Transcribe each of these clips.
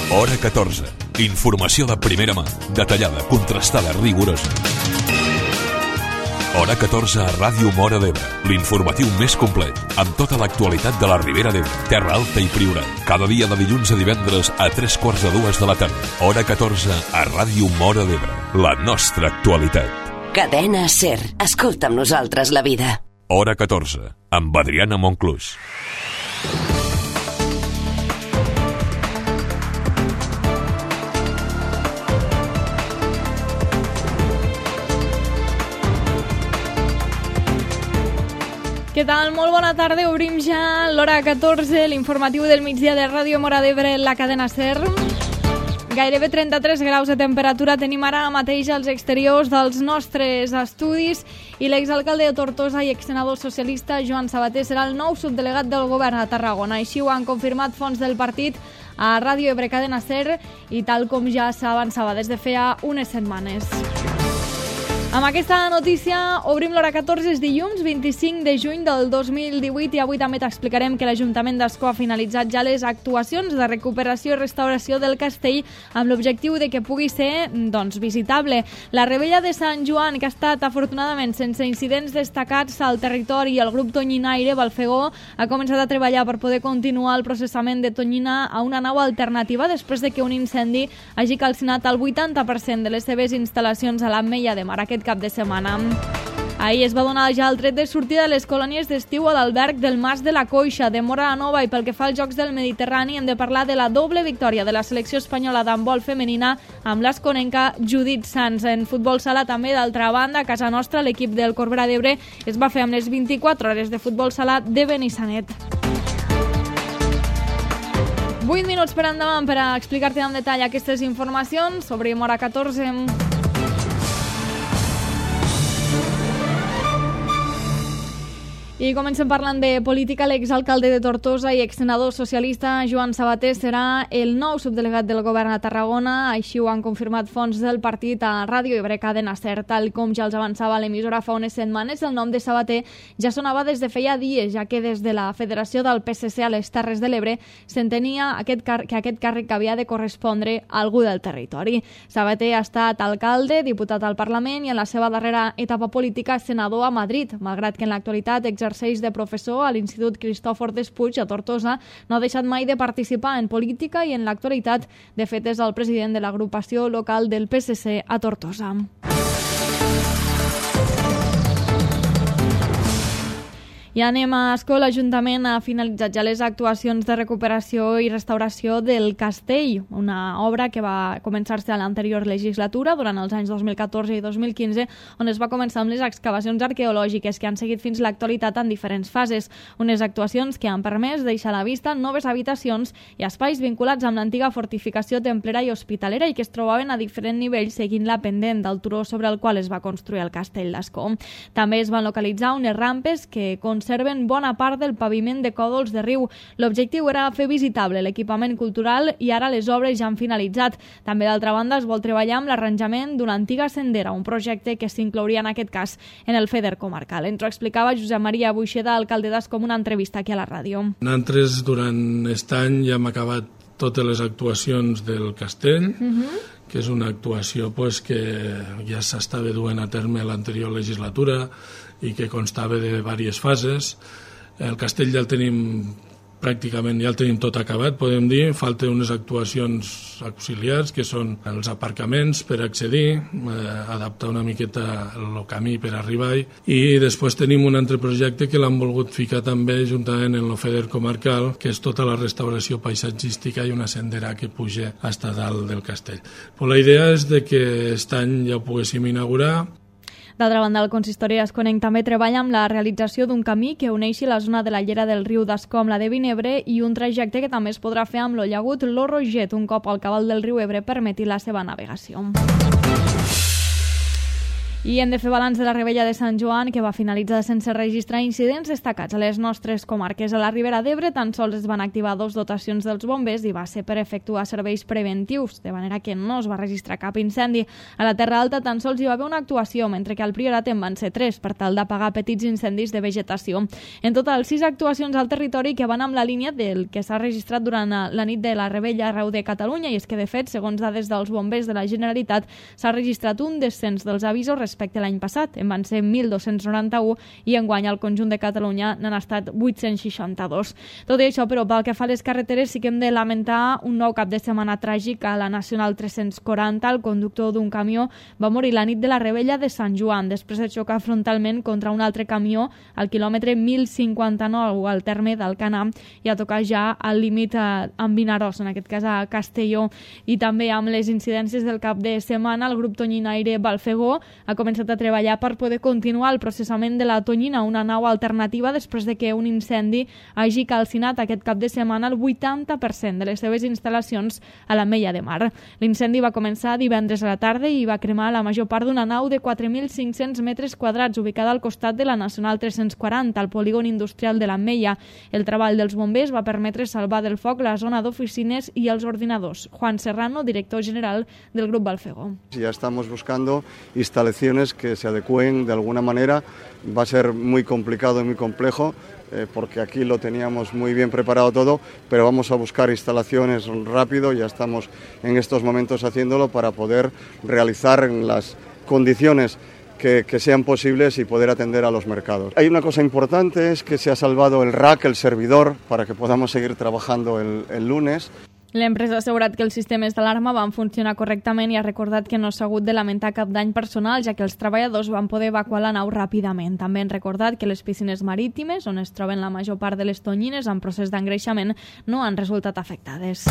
Hora 14. Informació de primera mà, detallada, contrastada, rigorosa. Hora 14 a Ràdio Móra d'Ebre, l'informatiu més complet, amb tota l'actualitat de la Ribera d'Ebre, Terra Alta i Priorat. Cada dia de dilluns a divendres a 3:45 de la tarda. Hora 14 a Ràdio Móra d'Ebre, la nostra actualitat. Cadena SER. Escolta amb nosaltres la vida. Hora 14, amb Adriana Monclús. Què tal? Molt bona tarda. Obrim ja l'hora 14, l'informatiu del migdia de Ràdio Móra d'Ebre, la cadena SER. Gairebé 33 graus de temperatura tenim ara mateix als exteriors dels nostres estudis i l'exalcalde de Tortosa i exsenador socialista Joan Sabater serà el nou subdelegat del govern a Tarragona. Així ho han confirmat fonts del partit a Ràdio Ebre Cadena SER i tal com ja s'avançava des de feia unes setmanes. Amb aquesta notícia obrim l'hora 14, és dilluns 25 de juny del 2018 i avui també t'explicarem que l'Ajuntament d'Ascó ha finalitzat ja les actuacions de recuperació i restauració del castell amb l'objectiu de que pugui ser visitable. La Rebella de Sant Joan, que ha estat afortunadament sense incidents destacats al territori, i el grup Tonyinaire Balfegó ha començat a treballar per poder continuar el processament de tonyina a una nau alternativa després de que un incendi hagi calcinat el 80% de les seves instal·lacions a l'Ametlla de Mar aquest cap de setmana. Ahir es va donar ja el tret de sortida de les colònies d'estiu a l'alberg del Mas de la Coixa de Móra la Nova, i pel que fa als Jocs del Mediterrani hem de parlar de la doble victòria de la selecció espanyola d'handbol femenina amb l'esconenca Judit Sans. En futbol sala també, d'altra banda, a casa nostra l'equip del Corbera d'Ebre es va fer amb les 24 hores de futbol sala de Benissanet. 8 minuts per endavant per a explicar-te en detall aquestes informacions sobre Hora 14. I comencem parlant de política. L'exalcalde de Tortosa i exsenador socialista Joan Sabater serà el nou subdelegat del govern a Tarragona. Així ho han confirmat fonts del partit a Ràdio Ebre Cadena SER. Tal com ja els avançava l'emissora fa unes setmanes, el nom de Sabater ja sonava des de feia dies, ja que des de la Federació del PSC a les Terres de l'Ebre s'entenia que aquest càrrec havia de correspondre a algú del territori. Sabater ha estat alcalde, diputat al Parlament i en la seva darrera etapa política senador a Madrid, malgrat que en l'actualitat exerceix de professor a l'Institut Cristòfor Despuig a Tortosa. No ha deixat mai de participar en política i en l'actualitat, de fet, és el president de l'agrupació local del PSC a Tortosa. I anem a Ascó. L'Ajuntament ha finalitzat ja les actuacions de recuperació i restauració del castell, una obra que va començar-se a l'anterior legislatura, durant els anys 2014 i 2015, on es va començar amb les excavacions arqueològiques que han seguit fins l'actualitat en diferents fases. Unes actuacions que han permès deixar a la vista noves habitacions i espais vinculats amb l'antiga fortificació templera i hospitalera i que es trobaven a diferents nivells seguint la pendent del turó sobre el qual es va construir el castell d'Ascó. També es van localitzar unes rampes que conserven bona part del paviment de còdols de riu. L'objectiu era fer visitable l'equipament cultural i ara les obres ja han finalitzat. També, d'altra banda, es vol treballar amb l'arranjament d'una antiga sendera, un projecte que s'inclouria en aquest cas en el FEDER comarcal. Ens ho explicava Josep Maria Buixeda, alcalde d'Ascó, en una entrevista aquí a la ràdio. Nosaltres, durant aquest any, ja hem acabat totes les actuacions del castell, que és una actuació que ja s'estava duent a terme l'anterior legislatura i que constava de diverses fases. El castell ja el tenim pràcticament, ja el tenim tot acabat, podem dir. Falten unes actuacions auxiliars, que són els aparcaments per accedir, adaptar una miqueta el camí per arribar-hi, i després tenim un altre projecte que l'han volgut ficar també juntament en el FEDER comarcal, que és tota la restauració paisatgística i una sendera que puja fins a dalt del castell. Però la idea és de que aquest any ja ho poguéssim inaugurar. D'altra banda, el consistori asconenc també treballa amb la realització d'un camí que uneixi la zona de la llera del riu d'Ascó amb la de Vinebre i un trajecte que també es podrà fer amb l'Ollagut Lo Roget un cop al cabal del riu Ebre permeti la seva navegació. I hem de fer balanç de la Rebella de Sant Joan, que va finalitzar sense registrar incidents destacats a les nostres comarques. A la Ribera d'Ebre tan sols es van activar 2 dotacions dels bombers i va ser per efectuar serveis preventius, de manera que no es va registrar cap incendi. A la Terra Alta tan sols hi va haver una actuació, mentre que al Priorat en van ser 3, per tal d'apagar petits incendis de vegetació. En total, 6 actuacions al territori que van amb la línia del que s'ha registrat durant la nit de la Rebella arreu de Catalunya, i és que, de fet, segons dades dels bombers de la Generalitat, s'ha registrat un descens dels avisos respecte a l'any passat. En van ser 1.291 i enguany al conjunt de Catalunya n'han estat 862. Tot i això, però, pel que fa a les carreteres, sí que hem de lamentar un nou cap de setmana tràgic a la Nacional 340. El conductor d'un camió va morir la nit de la Rebella de Sant Joan, després de xocar frontalment contra un altre camió al quilòmetre 1059 al terme d'Alcanar i a tocar ja al límit amb Vinaròs, en aquest cas a Castelló. I també amb les incidències del cap de setmana, el grup tonyinaire Balfegó ha començat a treballar per poder continuar el processament de la tonyina, una nau alternativa després de que un incendi hagi calcinat aquest cap de setmana el 80% de les seves instal·lacions a l'Ametlla de Mar. L'incendi va començar divendres a la tarda i va cremar la major part d'una nau de 4.500 metres quadrats ubicada al costat de la Nacional 340, al polígon industrial de l'Ametlla. El treball dels bombers va permetre salvar del foc la zona d'oficines i els ordinadors. Juan Serrano, director general del grup Balfegó. Ya estamos buscando instalaciones que se adecúen de alguna manera. Va a ser muy complicado y muy complejo porque aquí lo teníamos muy bien preparado todo, pero vamos a buscar instalaciones rápido, ya estamos en estos momentos haciéndolo para poder realizar en las condiciones que sean posibles y poder atender a los mercados. Hay una cosa importante, es que se ha salvado el rack, el servidor, para que podamos seguir trabajando el lunes. L'empresa ha assegurat que els sistemes d'alarma van funcionar correctament i ha recordat que no s'ha hagut de lamentar cap dany personal, ja que els treballadors van poder evacuar la nau ràpidament. També han recordat que les piscines marítimes, on es troben la major part de les tonyines en procés d'engreixament, no han resultat afectades.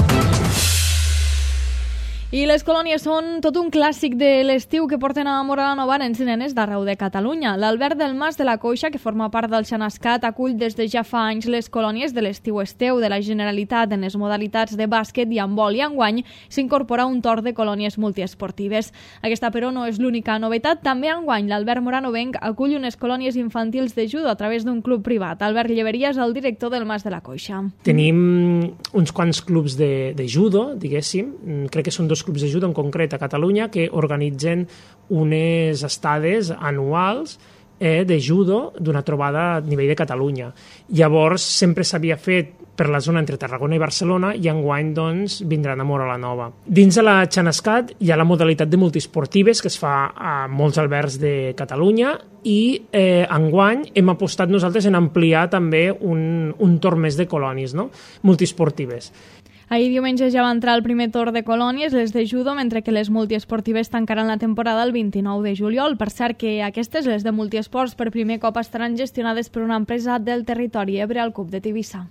I les colònies són tot un clàssic de l'estiu que porten a Móra la Nova nens i nenes d'arreu de Catalunya. L'Albert del Mas de la Coixa, que forma part del Xanascat, acull des de ja fa anys les colònies de l'estiu-esteu de la Generalitat en les modalitats de bàsquet i handbol, i enguany s'incorpora un torn de colònies multiesportives. Aquesta, però, no és l'única novetat. També enguany l'Albert Moranovenc acull unes colònies infantils de judo a través d'un club privat. Albert Lleveria és el director del Mas de la Coixa. Tenim uns quants clubs de judo, diguéssim. Crec que són 2 clubs de judo en concret a Catalunya que organitzen unes estades anuals de judo d'una trobada a nivell de Catalunya. Llavors sempre s'havia fet per la zona entre Tarragona i Barcelona i enguany doncs, vindran a Móra la Nova. Dins de la Xanascat hi ha la modalitat de multiesportives que es fa a molts albergs de Catalunya i enguany hem apostat nosaltres en ampliar també un torn més de colònies, no? Multiesportives. Ahir diumenge ja va entrar el primer torn de colònies, les de judo, mentre que les multiesportives tancaran la temporada el 29 de juliol. Per cert que aquestes, les de multiesports, per primer cop estaran gestionades per una empresa del territori Ebre, al CUP de Tivissa.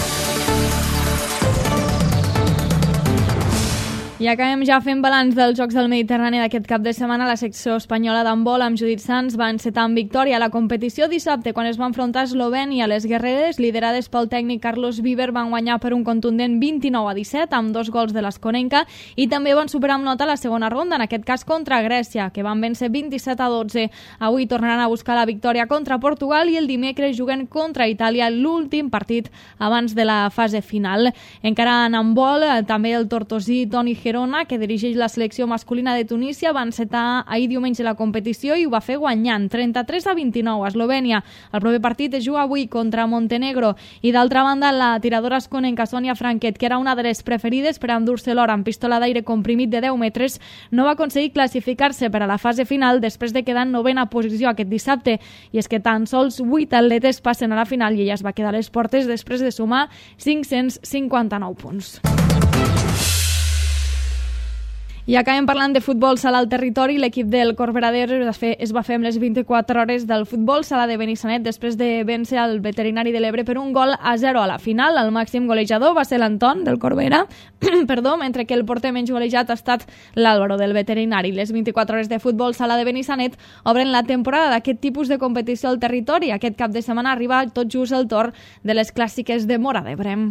I acabem ja fent balanç dels Jocs del Mediterrani d'aquest cap de setmana. La secció espanyola d'handbol amb Judit Sanz va encetar amb victòria a la competició dissabte quan es van enfrontar a Eslovènia. Les guerreres, liderades pel tècnic Carlos Viver, van guanyar per un contundent 29-17 amb 2 gols de l'Esconenca i també van superar amb nota la segona ronda, en aquest cas contra Grècia, que van vèncer 27-12. Avui tornaran a buscar la victòria contra Portugal i el dimecres juguen contra Itàlia, l'últim partit abans de la fase final. Encara en handbol, també el tortosí Toni Gerona, que dirigeix la selecció masculina de Tunísia, va encetar ahir diumenge la competició i ho va fer guanyant 33-29 a Eslovènia. El proper partit es juga avui contra Montenegro. I d'altra banda, la tiradora esconenca Sònia Franquet, que era una de les preferides per endur-se l'or amb pistola d'aire comprimit de 10 metres, no va aconseguir classificar-se per a la fase final després de quedar en 9a posició aquest dissabte. I és que tan sols 8 atletes passen a la final i ella es va quedar a les portes després de sumar 559 punts. I acabem parlant de futbol sala al territori. L'equip del Corberaders es va fer amb les 24 hores del futbol sala de Benissanet després de vèncer el Veterinari de l'Ebre per 1-0 a la final. El màxim golejador va ser l'Anton del Corbera, mentre que el porter menys golejat ha estat l'Àlvaro del Veterinari. Les 24 hores de futbol sala de Benissanet obren la temporada d'aquest tipus de competició al territori. Aquest cap de setmana arriba tot just el torn de les clàssiques de Móra d'Ebre.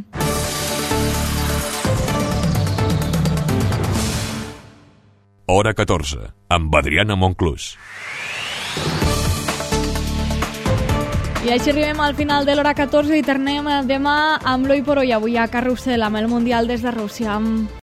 hora 14, amb Adriana Monclús. I així arribem al final de l'hora 14 i tornem demà amb l'Oi por Hoy, avui a Carrusel, amb el Mundial des de Rússia.